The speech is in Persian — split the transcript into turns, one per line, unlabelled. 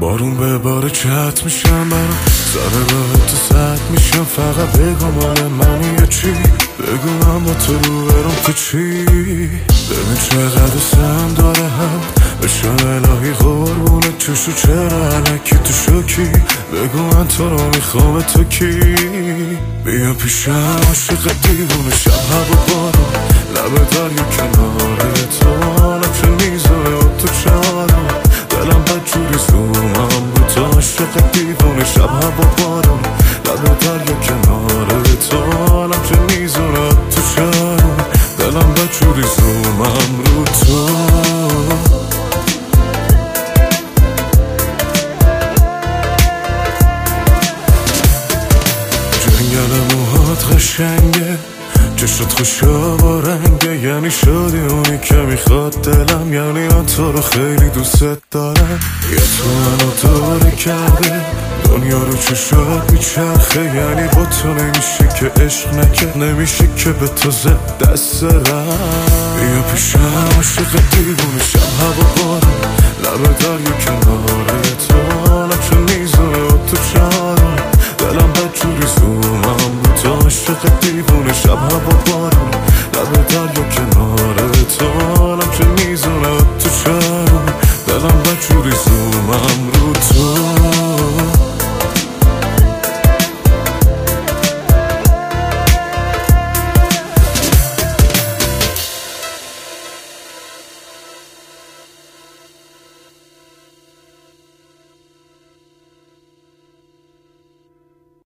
بارون به بار چت میشم برام سر راه تو سد میشم فقط بگو مال منی یا چی بگو من با تو رو برم تو چی ببین چقدر سم داره هم بشم الهی قربونت چشو چرا علکی تو شوکی بگو من تو رو میخوام تو کی بیا پیشم عاشق دیوونه شب هوا بارون لب دریا کنار تو حالم چه میذاره و تو چارم دلم بدجوری زومم رو تو عاشق دیوونه شب هوا بارون لب دریا کنار تو حالم چه میذاره تو چارم دلم بدجوری زومم رو تو جنگل موهات قشنگه چشت خوشا و رنگه یعنی شدی اونی که میخواد دلم یعنی من تو رو خیلی دوست دارم یه تو منو دوره کرده دنیا رو چشات میچرخه یعنی با تو نمیشه که عشق نکرد نمیشه که به تو زد دست رم بیا پیشم عاشق دیوونه شب هوا بارون لب دریا کنار تو حالم چه میذاره و تو چارم دلم بدجوری زومم رو تو عاشق دیوونه شب هوا بارون لب دریا کنار